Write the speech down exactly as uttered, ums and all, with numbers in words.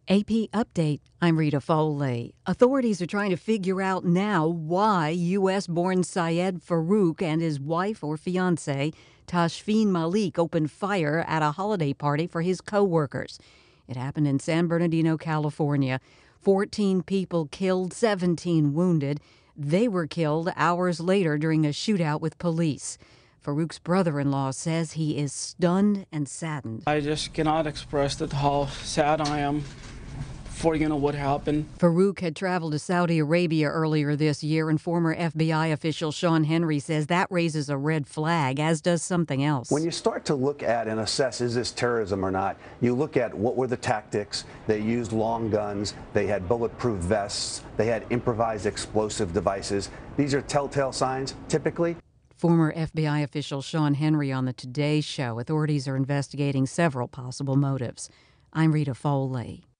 A P Update. I'm Rita Foley. Authorities are trying to figure out now why U S-born Syed Farook and his wife or fiancee, Tashfeen Malik, opened fire at a holiday party for his co-workers. It happened in San Bernardino, California. fourteen people killed, seventeen wounded. They were killed hours later during a shootout with police. Farook's brother-in-law says he is stunned and saddened. I just cannot express that how sad I am for, you know, what happened. Farook had traveled to Saudi Arabia earlier this year, and former F B I official Sean Henry says that raises a red flag, as does something else. When you start to look at and assess, is this terrorism or not, you look at what were the tactics. They used long guns. They had bulletproof vests. They had improvised explosive devices. These are telltale signs, typically. Former F B I official Sean Henry on the Today Show. Authorities are investigating several possible motives. I'm Rita Foley.